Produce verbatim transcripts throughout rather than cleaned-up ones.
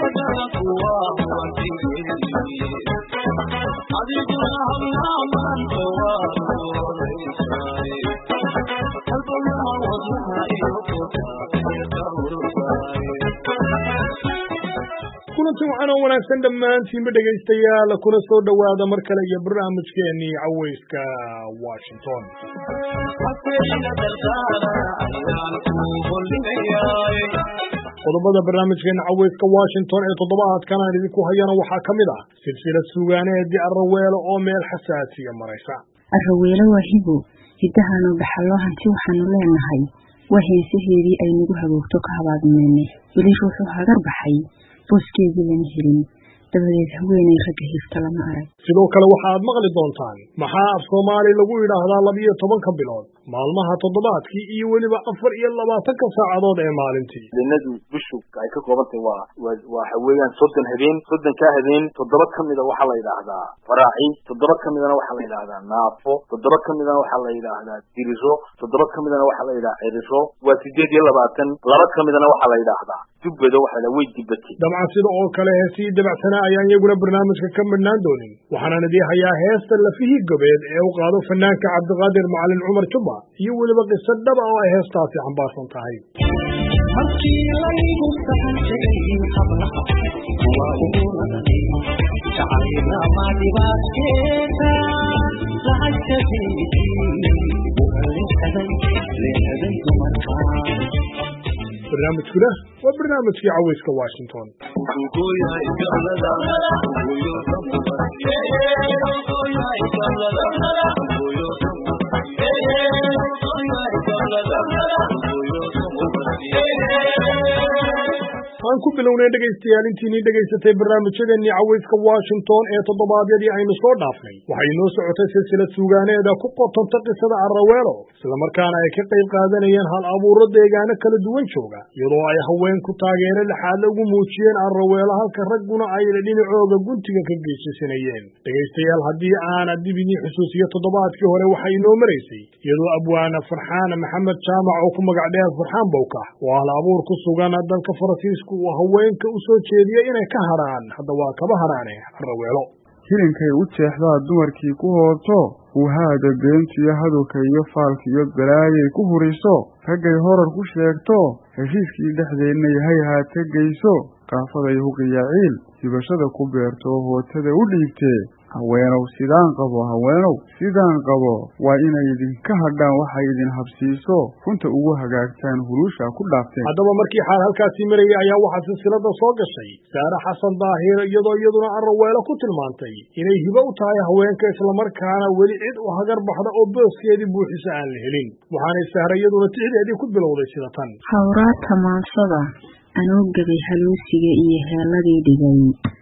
waxaan wanaagsan dhammaantiin dhagaystayaal kuna soo dhawaada mar kale iyo barnaamijkeennii cawayska Washington. qodobada barnaamijkeena cawayska Washington ee toddobaadkan aan idinku hayana waxaa ka mid ah silsilad suugaaneedii Arraweelo oo meel xasaasiya maraysa. Arraweelo waa hibo hidahaanu dhaxalo hanti waxaanu leenahay waa heesaheedii ay nagu hagoogto ka habaadmeennay weli ruuxu hagar baxay booskeedii lama helin dabadeed haweenay ragga hifta lama arag. sidoo kale waxaad maqli doontaan maxaa af Soomaali lagu yiraahdaa laba iyo toban ka bilood maalmaha toddobaadkii iyo weliba afar iyo labaatan ka saacadood ee maalintii. Deenadu bishu ay ka koobantay waa waxa weeyaan soddon habeen soddon ka habeen toddoba kamida waxa la yiraahdaa faraaci toddoba kamidana waxa la yiraahdaa naafo toddoba kamidana waxa la yiraahdaa diriso toddoba kamidana waxa la yiraahdaa ciriso waa sideed iyo labaatan laba kamidana waxa la yiraahdaa dubbeedo waxa la way dibati. dabcan sida oo kale heesii dabacsanaa ayaan iyaguna barnaamijka ka midnaan doonin waxaana idin hayaa heesta lafihii gabeed ee uu qaado fanaanka Cabdiqaadir Macalin Cumar Juba iyo weliba qiso dhab ah oo ay heestaasi xambaarsan tahay. markii la igu saxantay qablaha waa ugu naday jacayna ma dibaateeta lacagtadii ugalinkaday leedahay dumarkaa. barnaamijkuna waa barnaamijkii cawayska Washington. aan ku bilownay dhagaystayaal intiinii dhagaysatay barnaamijyadeennii cawayska Washington ee toddobaadyadii aynu soo dhaafnay waxay noo socotay silsilad suugaaneeda ku qotonta qisada Arraweelo isla markaana ay ka qayb qaadanayeen hal abuuro deegaano kala duwan jooga iyadoo ay haweenku taageero lixaad ugu muujiyeen Arraweelo halka ragguna ay dhinacooda guntiga ka geesanayeen. dhagaystayaal haddii aan dib idin xusuusiyo toddobaadkii hore waxay inoo maraysay iyadoo abwaana Farxaan Maxamed Jaamac oo ku magac dheer Farxaan Bowka oo hal abuur ku sugan dalka Faransiiska oo haweenka u soo jeediyay inay ka haraan hadda waa kaba haraane Arraweelo hilinkay u jeexdaa dumarkii ku hoorto uu haada beentiyo hadalka iyo faalka iyo balaayay ku huriso raggay horar ku sheegto heshiiskii dhexdeedna yahay haata geyso qaafaday huqiyaciil dibashada ku beerto hootada u dhiibtee haweenow sidaan qabo haweenow sidaan qabo waa inay idinka hadhaan waxay idin habsiiso runta ugu hagaagtaan huruusha ku dhaafteen. haddaba markii xaal halkaasii marayay ayaa waxaa silsilada soo gashay Saare Xasan Daahir iyadoo iyaduna Arraweelo ku tilmaantay inay hibo u tahay haweenka islamarkaana weli cid u hagar baxda oo booskeedii buuxisa aan la helin waxaana Saare iyaduna tixdeedii ku bilowday sida tan. hawraadka maansada anuu gabay haluusiga iyo heeladii dhigay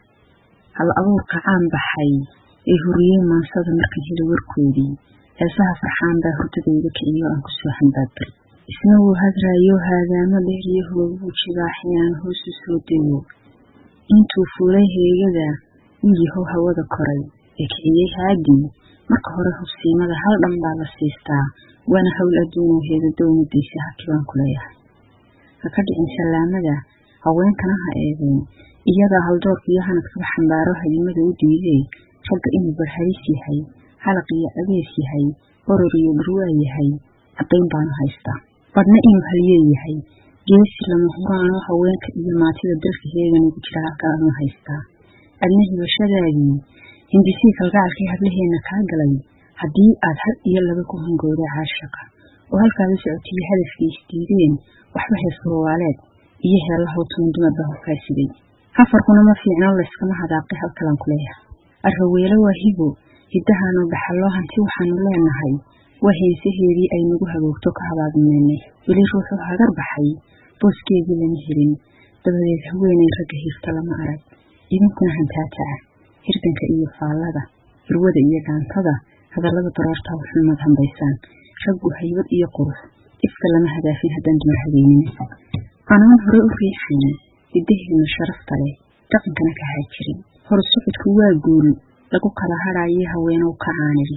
hal abuurka caan baxay ee huriyey maansada markii heli warkoodii heesaha Farxaan baa hurdadayda kiciyo aan ku soo xambaabay isna wuu hadraayo haadaamo dheer iyo hoogu jibaaxiyaan hoosu soo dayo intuu fuulay heegada uu yahow hawada koray ee kiciyey haadii marka hore hubsiimada hal dhan baa la siistaa waana hawl adduunoo heeda dowladdiisa hakibaan ku leeyahay ha ka dhicin salaamada haweenkana ha eegeen iyagaa haldoorka iyo hanadkaba xambaaro hadimada u diiday ragga inuu barharis yahay halaq iyo abees yahay oror iyo dhurwaa yahay caddayn baanu haystaa badna inuu haliyee yahay geesi lama huraano haweenka iyo maatida dalka heegan ugu jira halkaanu haystaa adna hibashadaadii hindisii kalgacalkii hablaheenna kaa galay haddii aad had iyo laba ku hungooda caashaqa oo halkaad u socotiyo hadafkii isdiideen waxba heesruwaaleed iyo heellahow tuun dumarba horkaasiday hafarkuna ma fiicno layskama hadaaqay halkalaan ku leeyahay. Arraweelo waa hibo hidahaanu dhaxalo hanti waxaanu leenahay waa heesaheedii ay nagu hagoogto ka habaadmeennay weli ruuxu hagar baxay booskeedii lama helin dabadeed haweenay ragga hifta lama arag idinkuna hantaata ah hirdanka iyo faallada irwada iyo gaantada hadallada baroorta waxumad hambaysaan raggu haybad iyo qurux ifka lama hadaafin haddaan dumar habeenin anaan hore u riixayn hidaheedna sharafta leh dhaqankana ka haajirin hor socodku waa guul lagu kala hadhaayo haweenow ka caaniri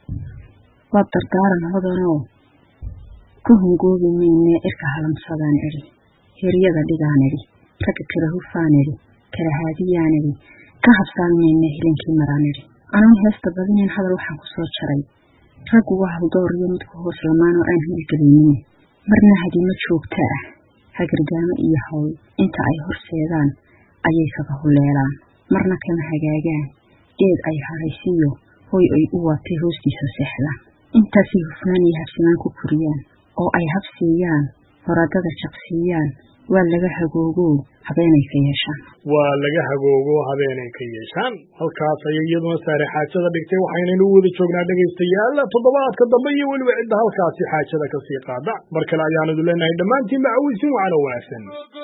waa dardaaran hodanoo ku hungoobi maynee irka halamsadaan idhi heryada dhigaan idhi ragga kala hufaan idhi kala haadiyaanidi ka habsaanmayna hilinkii maraanidhi anuun heesta badineen hadal waxaan ku soo jaray raggu waa haldoor iyo midku hoos lamaan oo aan hilgelinine marna hadima joogta ah hagargaamo iyo hawl inta ay horseedaan ayay kaga huleelaan marna kama hagaagaan geed ay haraysiiyo hoy ay u waatay hoostiisa seexdaan intaasay hufnaan iyo habsimaan ku kuriyaan oo ay habsiiyaan horadada jaqsiiyaan waa laga hagoogo habeenay ka yeeshaan waa laga hagoogo habeenay ka yeeshaan halkaas ayay iyaduna saare xaajada dhigtay waxaynaynu u wada joognaa dhegaystayaal toddobaadka dambe iyo weliba cidda halkaasi xaajada ka sii qaada mar kale ayaanu idin leenahay dhammaantiin macawisiin wacana wanaagsan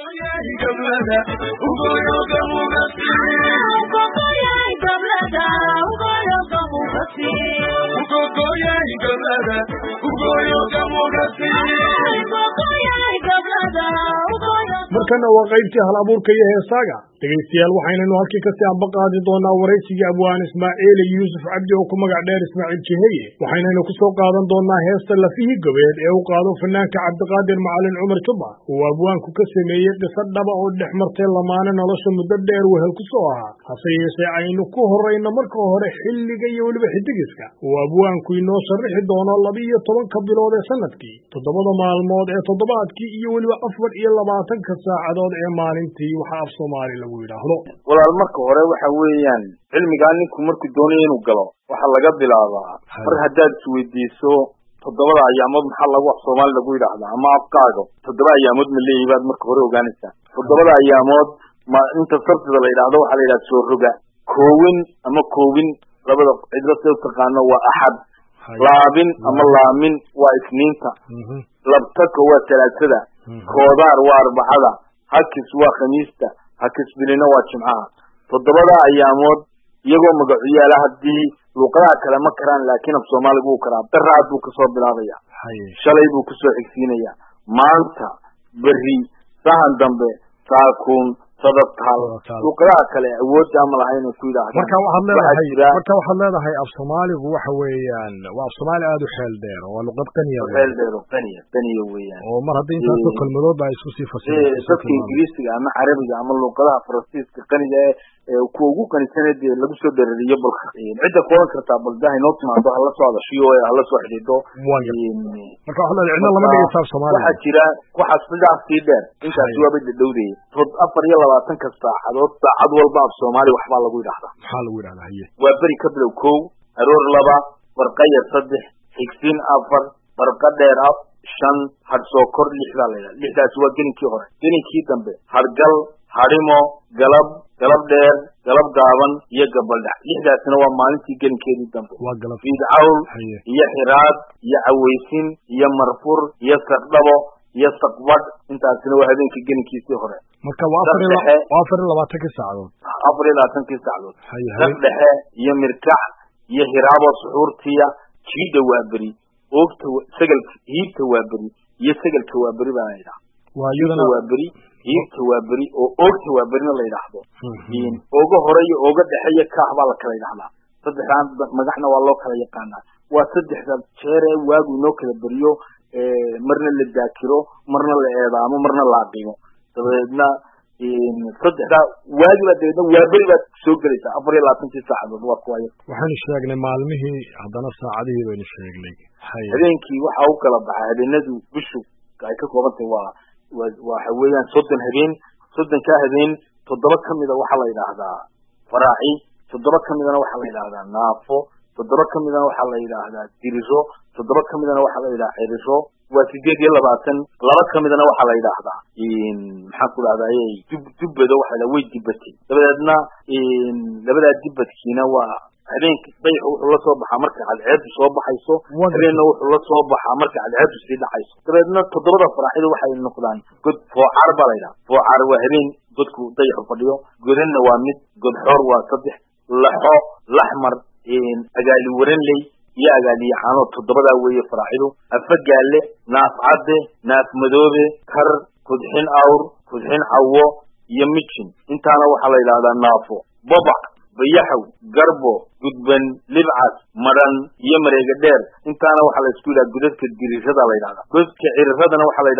markana waa qaybtii hal abuurka iyo heesaaga dhegaystayaal waxaynaynu halkii kasii ambaqaadi doonaa waraysigii abwaan ismaaciil yuusuf cabdi oo ku magac dheer ismaaciil jiheye waxaynaynu ku soo qaadan doonaa heesta lafihii gobeed ee u qaado fanaanka cabdiqaadir macalin cumar juba uu abwaanku ka sameeyey qiso dhaba oo dhex martay lamaane nolosha muddo dheer wehel ku soo ahaa hase yeeshee aynu ku horrayno marka hore xilliga iyo weliba xidigiska uu abwaanku inoo sharrixi doono laba-iyo tobanka bilood ee sanadkii toddobada maalmood ee toddobaadkii iyo weliba afar iyo labaatanka saacadood ee maalintii waxa af soomaali lagu yidhaahdo walaal marka hore waxa weeyaan cilmigaa ninku markuu doonayo inuu galo waxaa laga bilaabaa mar haddaad isweydiiso toddobada ayaamood maxaa lagu af soomaali lagu yidhaahdaa ama afkaaga toddoba ayaamood ma leeyihi baad marka hore ogaanaysaa toddobada ayaamood ma inta sabtida la yidhaahdo waxaa la yidhaha soo roga koowin ama koowin labada cidlo see utaqaano waa axad laabin ama laamin waa isniinta labtaka waa talaasada koodaar waa arbacada hakis waa khamiista hakisbilina waa jimcaha toddobada ayaamood iyagoo magacuyaala haddii luuqadaha kale ma karaan laakiin af soomaaligu uu karaa daraad buu kasoo bilaabaya shalay buu kusoo xigsiinaya maanta berri sahan dambe saakuun sadataal luuqadaha kale awoodda ama laha inay ku yidhaahdaan marka waxaad leedahay marka waxaad leedahay af soomaaligu waxa weeyaan waa af soomaali aada u xeel dheer oo waa luqad qaniya xeel dheer oo qaniya qaniya weeyaan oo mar haddii intaasoo kelmadood baa isku sii fasireen dadka ingiriisiga ama carabiga ama luuqadaha faransiiska qaniga ee kuwa ugu qanisanee dee lagu soo dhereriyo balka cidda ku oran kartaa baldaha inoo timaado hala soo hadashiyo hala soo xidhiidho marka waxaad leedahay cidna lama dhigaysa af soomaali waxaa jira waxaa sidaas sii dheer intaasi waaba dhadhowdaya tod afar iyo labaatanka saacadood saacad walba af soomaali waxbaa lagu yidhahdaa maxaa lagu yidhahdaa haye waa beri ka bilow kow aroor laba barqa yar saddex xigsiin afar barqa dheer af shan hadh soo kor lixdaa la yidhaha lixdaasi waa gelinkii hore gelinkii dambe hadhgal hadhimo galab galab dheer galab gaaban iyo gabaldhac lixdaasina waa maalintii gelinkeedii dambe fiidcawl iyo xiraad iyo cawaysin iyo marfur iyo saqdhabo iyo saqbadh intaasina waa habeenkii gelinkiisii hore marka waa afar iyo labaatankii saacadood afar iyo labaatankii saacadood saq dhexe iyo mirkac iyo hiraabo suxuurtiya jiidha waa beri oogta sagalka hiibta waa beri iyo sagalka waa beri baa la yidhaha waa beri hiibta waa beri oo oogta waa berina la yidhaahdo ooga hore iyo ooga dhexe iyo kaax baa la kala yidhahdaa saddexdaan magacna waa loo kala yaqaanaa waa saddexda jeer ee waagu inoo kala beriyo marna la daakiro marna la eedaamo marna la aqimo dabeedna saddexda waagi baa dabeedna waa beri baad soo gelaysaa afar iyo labaatankii saacadood waa kuwa waxaynu sheegnay maalmihii haddana saacadihii baynu sheegnay habeenkii waxa u kala baxa habeenadu bishu ay ka koobantahay waa waxa weeyaan soddon habeen soddonkaa habeen toddoba kamida waxaa la yidhaahdaa faraaci toddoba kamidana waxaa la yidhaahdaa naafo toddoba kamidana waxaa la yidhaahdaa diriro toddoba kamidana waxaa la yidhaha ciriro waa sideed iyo labaatan laba kamidana waxaa la yidhaahdaa maxaan ku dhahdaa dub dubbado waxa la way dibatay dabadeedna labadaa dibadkiina waa habeenka dayaxu wuxuu la soo baxaa marka cadceedu soo baxayso habeenna wuxuu la soo baxaa marka cadceedu sii dhacayso dabeedna toddobada faraaxida waxay noqdaan god foocaar baa la yidhaha foocaar waa habeen godku dayaxu fadhiyo godanna waa mid god xoor waa saddex laxo laxmar agaali waranley iyo agaaliye caanood toddobadaa weeye faraaxidu afagaale naaf cadde naaf madoobe kar kudxin awr kudxin cawo iyo mijin intaana waxaa la yidhahdaa naafo babac bayaxow garbo gudban libcas madhan iyo mareega dheer intaana waxaa la isku yidhaha godadka dirirada la yidhahdaa godadka ciriradana waxaa la yidhahaa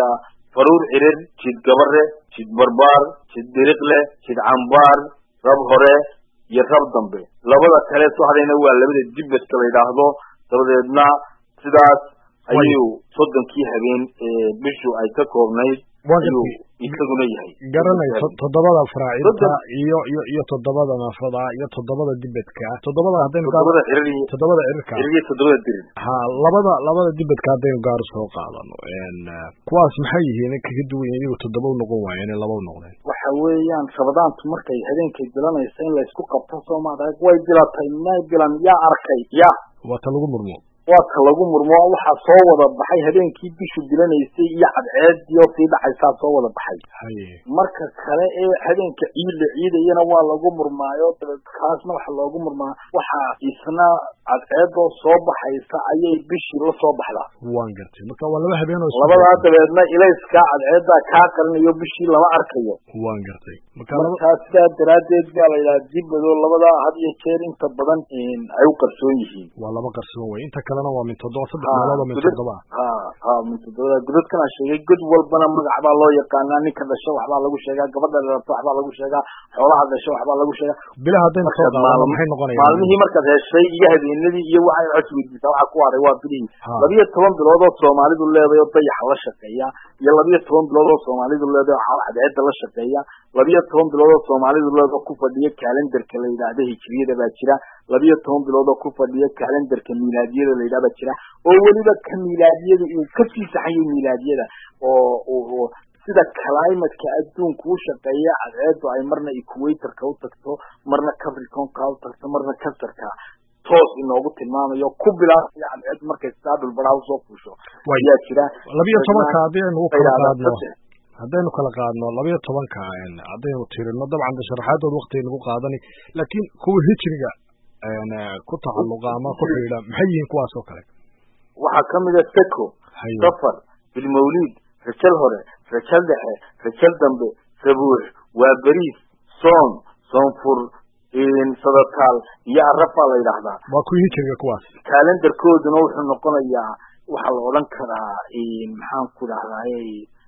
faruur cirir jid gabare jid barbaar jid diriqle jid cambaar rab hore iyo rab dambe labada kale soo hadayna waa labada dibadka la yiraahdo dabadeedna sidaas ayuu soddonkii habeen ee bishu ay ka koobnayd ayuu isaguna yahay garanay toddobada faraacinta iyo iyo iyo toddobada naafada iyo toddobada dibadka toddobada hadaynu toddobada cirri toddobada cirka iyo toddobada dirin ha labada labada dibadka hadaynu gaar soo qaadano een kuwaas maxay yihiin kaga duwan iyagu toddoba noqon waayeen laba noqdeen waxa weeyaan sabadaantu markay habeenkii dilanaysa in la isku qabto Soomaaliya way dilatay ma dilan yaa arkay yaa waa ta lagu murmo waa ka lagu murmo waxa soo wada baxay habeenkii bishu dilanaysay iyo cadceed iyo sii dhaxaysa soo wada baxay marka kale ee habeenka ciid ciidayna waa lagu murmaayo kaasna waxa loogu murmaa waxa isna cadceed oo soo baxaysa ayay bishii la soo baxdaa waan gartay marka waa laba habeen oo labada dabeedna ilayska cadceedda ka qarinayo bishii lama arkayo waan gartay marka sida daraadeed baa la yiraahdaa dibado labada had iyo jeer inta badan in ay u qarsoon yihiin waa laba qarsoon way inta kalena waa min toddoba saddex meelood min toddoba ha ha min toddoba gudadkana sheegay gud walbana magac baa loo yaqaanaa ninka dhasho waxba lagu sheegaa gabadha dhasho waxba lagu sheegaa xoolaha dhasho waxba lagu sheegaa bilaha hadeen soo qaado maxay noqonayaan maalmihii markaad heshay iyo habeenadii iyo waxay cusubisa waxa ku haray waa bilii laba iyo toban bilood oo Soomaalidu leedahay oo dayax la shaqeeya iyo laba iyo toban bilood oo Soomaalidu leedahay cadceed la shaqeeya laba iyo toban bilood oo Soomaalidu leedahay ku fadhiya kalendarka la yiraahdo hijriyada baa jira laba iyo toban bilood oo ku fadhiya kalendarka miilaadiyada la yiraahdo jira oo waliba ka miilaadiyada uu ka sii saxayay miilaadiyada oo oo sida climate-ka adduunku u shaqeeya cadceedu ay marna equator-ka u tagto marna capricorn-ka u tagto marna cancer-ka toos inoogu tilmaamayo ku bilaabay cadceed markay saadul baraw soo fuusho ayaa jira laba iyo tobanka hadii aynu kala qaadno hadaynu kala qaadno laba iyo tobanka hadaynu tirino dabcan sharaxaadooda waqti lagu qaadani laakiin kuwa hijriga ana ku taxalluqa ama ku xidha maxay yihiin kuwaas oo kale waxa kamid ah seko safar bil mawlid rajal hore rajal dhexe rajal dambe sabuux waa bariis soon soonfur in sadaqal iyo arafa la yiraahdaa waa ku hijriga kuwaas kalendarkooduna wuxuu noqonayaa waxa la oran karaa in maxaan ku dhahdayay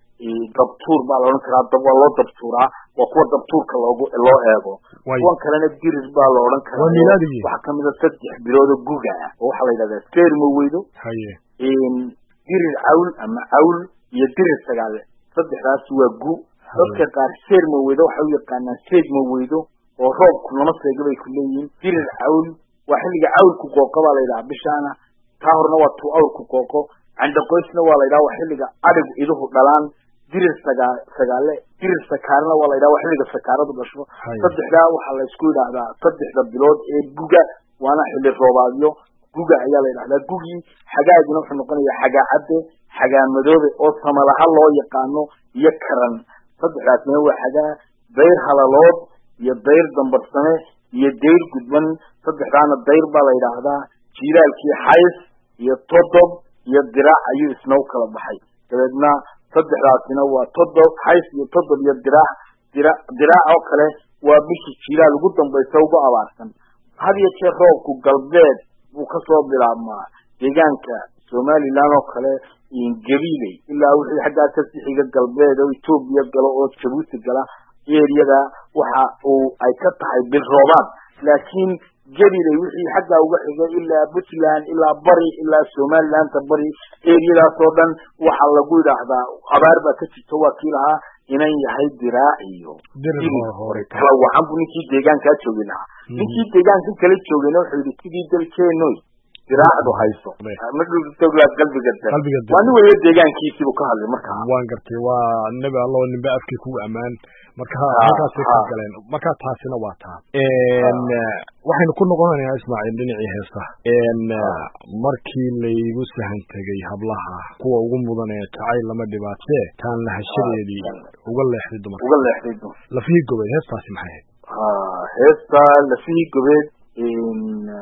dabtuur baa la oran karaa dab waa loo dabtuuraa waa kuwa dabtuurka loogu loo eego kuwan kalena diris baa la oran karaa waxa kamid ah saddex bilood oo guga ah oo waxa la yiraahdaa seermo weydo haye in diris cawl ama cawl iyo diris sagaal saddexdaas waa gu dadka qaar seermo weydo waxa uu yaqaanaa seedmo weydo oo roobku lama seegay ku leeyihiin diris cawl waa xilliga cawlku qooqo baa la yiraahdaa bishaana taa horna waa tuu awrku qooqo عند قيسنا ولا يدا وحلقة أرب إذا دلان دير سجا سجالة دير سكارنا ولا يدا وحلقة سكارة بشرو صدق لا وحلا يسكون هذا صدق ذا بلاد جوجا وأنا حل الرباعيو جوجا عيال هذا جوجي حاجة يجينا في النقطة حاجة عدة حاجة مدوبة أصلا ما لها الله يقانو يكرن صدق لا تنوع حاجة دير حلالات يدير دمبر سنة يدير جدًا صدق أنا دير بلا يدا هذا جيرال كي حيس يتطب يدرع أيو اسمه كلا بحي كذا صدق راتنا وتطب حيث يتطب يدرع درع درع أو كله وبيش شيلا لقطن بيسوق أوارسن هذه الشروق وقلبات وكسر بالعما يجانك سومالي لانو كله ينجبيلي إلا وحي حاجة تستحق القلبات ويتوب يبقى أو تشبوس الجلا يريدا وحا أي كتحي بالروبات لكن جريرة وحي حاجة وحي إلا بوتلان إلا بري إلا سومال لان تبري إيريدا صودا وحا لقود هذا أباربا تتسوى كيلها إناي هاي دراعيو كلا وحن بنيكي ديغان كاتشوغينا نيكي ديغان كالي تشوغينا وحيدي تيجي دل كينوي دراع دو هايسو مثل تقول قلبي جدا وانو وهي ديغان كيسي بكهالي مركا وان قرتي والنبي الله والنبي أفكي كو أمان marka halkaas ay galeen marka taasina waa taa een waxaynu ku noqonaynaa Ismaaciil dhinacii heesta een markii la igu sahan tagay hablaha kuwa ugu mudan ee tacay lama dhibaatee taan la hashadeedii uga leexday dumar uga leexday la fi gobay heestaasi maxay ha heesta la fi gobay in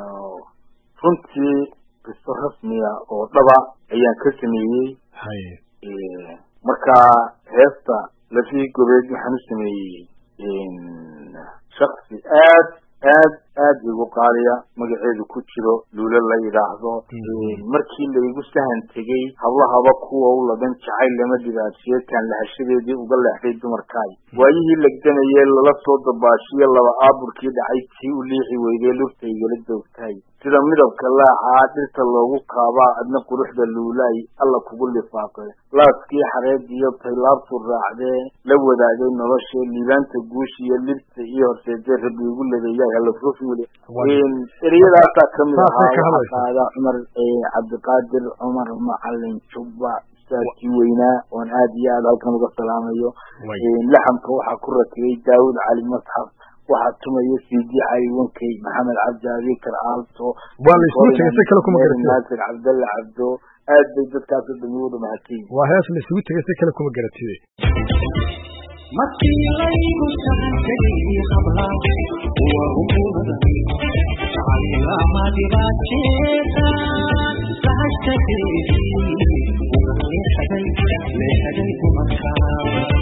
runtii qiso rasmiya oo dhaba ayaan ka sameeyay hay ee marka heesta لفي قبيل محن سمي إن شخص آد آد aad igu qaaliya magaceedu ku jiro luula la yidhaahdo markii laygu sahan tegey hablahaba kuwa u ladan jacayl lama dhibaatiyatan lahashadeedii uga leexday dumarkaay waayihii lagdanayee lala soo dabaashiyo laba aaburkii dhacay tii u liixi weydee lurtaygala doogtaay sida midabka laacaa dhirta loogu kaabaa adna quruxda luulaay alla kugu lifaaqay laaskii xareediyo taylaabtu raacdee la wadaagay noloshee liibaanta guushiyo libta iyo horseedee rabbi ugu ladeeyahay alla ruufi weli ereyadaasaa kamid ahaa qaada cumar cabdiqaadir cumar macalin jubba ustaadkii weynaa oon aad iyo aad halkan uga salaamayo laxamka waxaa ku rakibay daawud cali masxaf waxaa tumaya sidi cali wankay maxamed cabdi abikar aalto naasir cabdalla cabdo aad bay dadkaas o dhami wada mahadsan waa hees la isugu tegay si kale kuma garatide markii laygu sahantegay habla waa umuurada jacaylaama dhibaateeda lahashtadeedii uga leexday leexday dumarkaa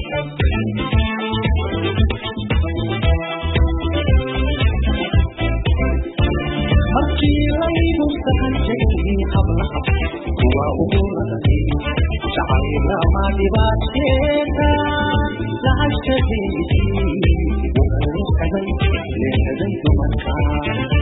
markii laygu sahantegay habla waa umuurada jacaylaama dhibaateeda lahashtadeedii uga leexday leexday dumarkaa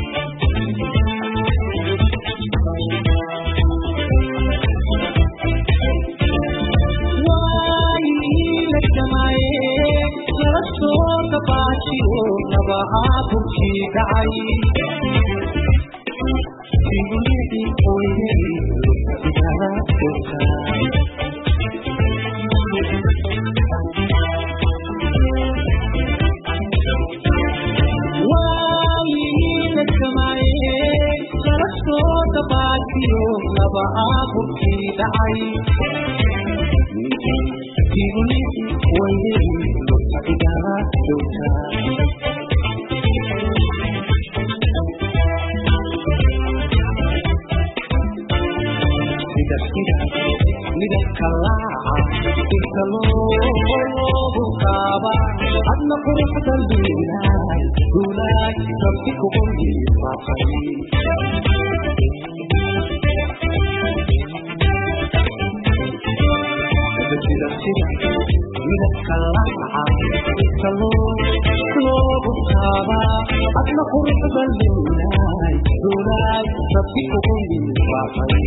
burkii dhacay sigulidii qoyday igala dhulkaay waayina samaye kala soo dabaasiyo laba burkii dhacay sigulidii qoyday igala dhulkaay midabka laaca dhirta loogu kaaba adna quruxda luulaay luulaay rabbi kugu lifaaqay midabka laaca dhirta loogu kaaba adna quruxda luulaay luulaay rabbi kugu lifaaqay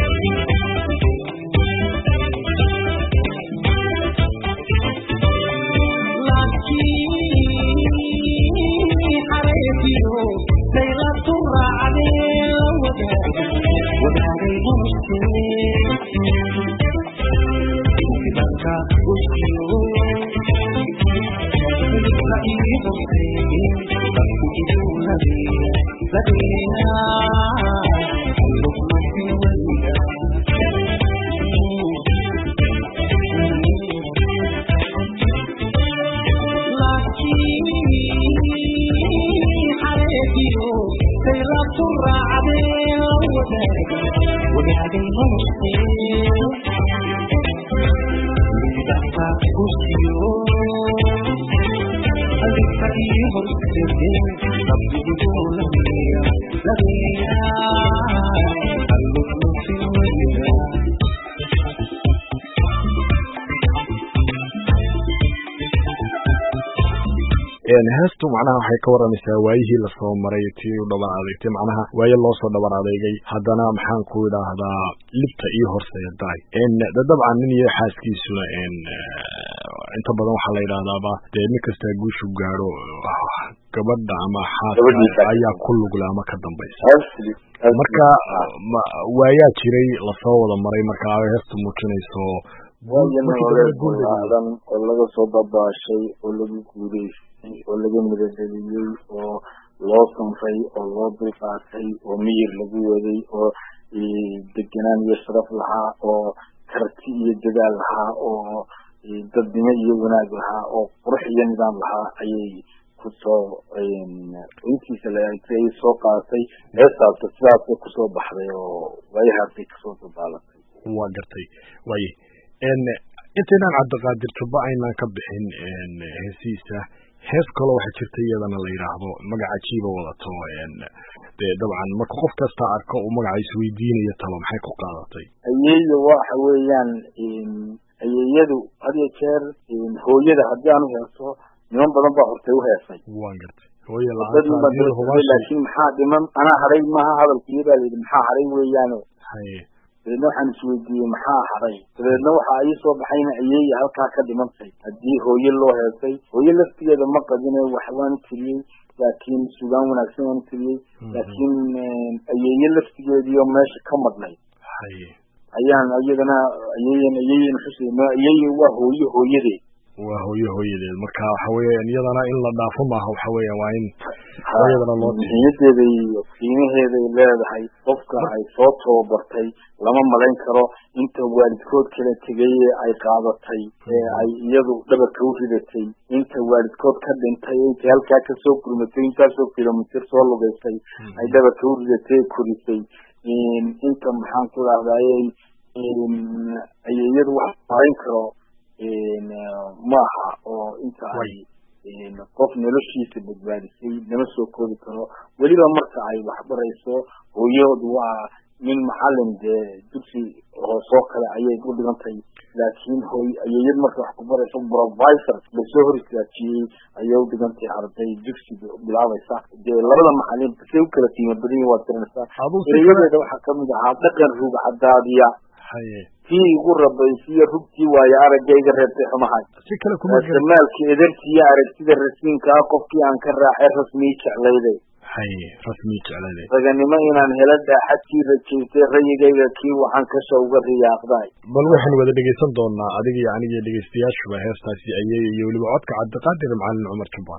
heestu macnaha waxay ka waramaysaa waayihii lasoo maray tii u dhabar adeegtay macnaha waaye loo soo dhabar adeegay haddana maxaan ku idhaahdaa libta iyo horseedaay dabcan nin iyo xaaskiisuna inta badan waxaa la yidhaahdaaba dee nin kastaa guushu gaadho gabadha ama xaaska ayaa ku lugla ama ka dambaysa marka waayaa jiray lasoo wada maray marka heestu muujinayso waayadan oo laga soo dabaashay oo lagu guuleystay oo laga midadheliyey oo loo samray oo loo dulqaatay oo miyir lagu waday oo degenaan iyo sharaf lahaa oo karti iyo dadaal lahaa oo dadnimo iyo wanaag lahaa oo qurux iyo nidaam lahaa ayay kusoo intiisa laay soo qaatay heestaas sidaasay kusoo baxday oo waayahaasay kasoo dabaalatay waa gartay waaye intaynaan cabdiqaadir jubba aynaan ka bixin heesiisa hees kale waxaa jirta iyadana la yidhaahdo magaca jiiba wadato dee dabcan marka qof kasta arko uu magaca isweydiinayo talo maxay ku qaadatay ayeeyo waxa weeyaan ayeeyadu had iyo jeer hooyada haddii aan u heeso niman badan baa hortay u heesay waan gartay hooye laakiin maxaa dhiman anaa haray maaha hadalkiiyadaa layidhi maxaa haray weeyaano dabeedna waxaan isweydiiyey maxaa haray dabeedna waxa ii soo baxayna ayeeya halkaa ka dhimantay haddii hooye loo heesay hooye laftigeeda ma qadine wax waan tiriyey laakiin sugaan wanaagsan waan tiriyey laakiin ayeeye laftigeediio meesha ka madnay ayaan iyadana ayeeyan ayeeyan xuseyno ayeeye waa hooye hooyadeed waa hooye hooyadeed marka waxa weeyaan iyadana in la dhaafo maaha waxa weeyaan waa in hooyadana loo muhiimadeeda iyo qiimaheeday leedahay qofka ay soo tababartay lama malayn karo inta waalidkood kala tegay ee ay qaadatay ee ay iyadu dhabarka u ridatay inta waalidkood ka dhintay intay halkaa kasoo gurmatay intaasoo kilomitir soo lugaysay ay dhabarka u ridatay ee korisay inta maxaan ku dhahdaayey ayeeyadu wax malayn karo maaha oo inta ay qof noloshiisa badbaadisay lama soo koobi karo weliba marka ay waxbarayso hooyahoodu waa nin macalin dee dugsi hoosoo kale ayay u dhigantay laakiin hooy ayeeyad marka wax ku barayso provisor lasoo hor istaajiyey ayay u dhigantay arday dugsiga bilaabaysa dee labada macalin say u kala qiimo badan yihin waad garanaysaa ereyadeeda waxaa kamid ahaa dhaqan ruug cadaadiya tii igu rabaysiiyo rugtii waayo araggayga reebtay xumahay samaalka edertiiyo aragtida rasiinka ah qofkii aan ka raacay rasmii jeclayday rasmii jeclayday raganimo inaan hela dhaaxadkii rajaysay rayigayga kii waxaan kasha uga riyaaqday bal waxaan wada dhegeysan doonaa adiga iyo aniga iyo dhegeystayaashuba heestaasi ayeeya iyo weliba codka cabdiqaadir macalin cumar jabaan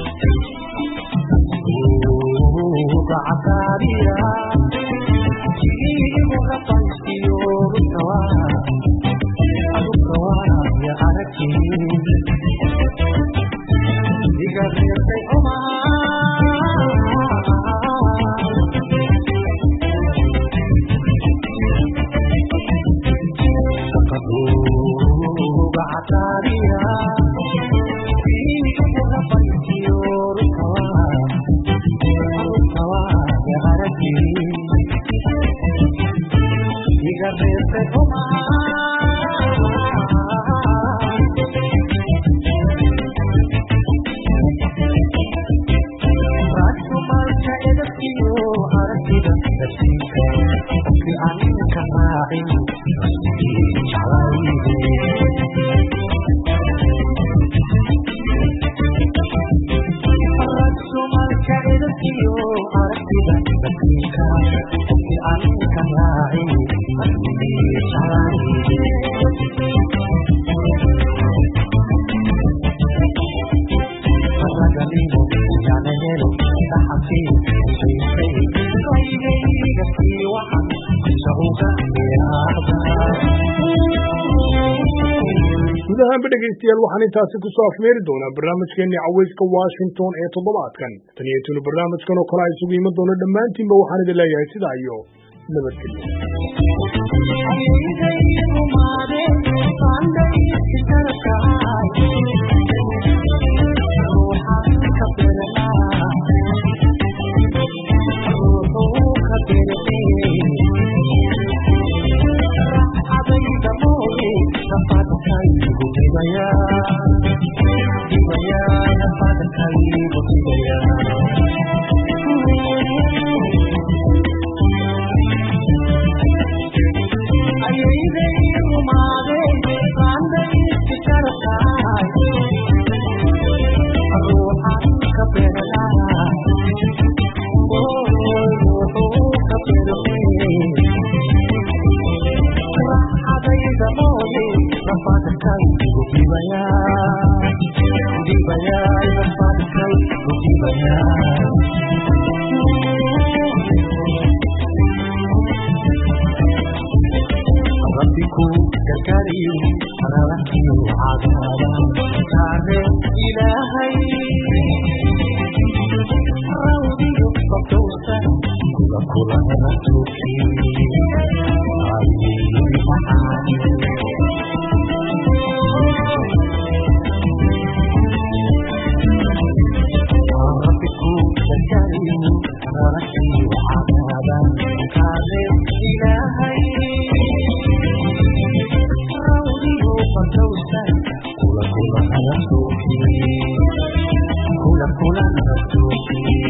gudahaanba dhegaystayaal waxaan intaasi ku soo afmeeri doonaa barnaamijkeennii cawayska washington ee toddobaadkan tan iyo tunu barnaamijkan oo kale a isugu iman doono dhammaantiinba waxaan idin leeyahay sidaa iyo Thank you. kula kula nabtuki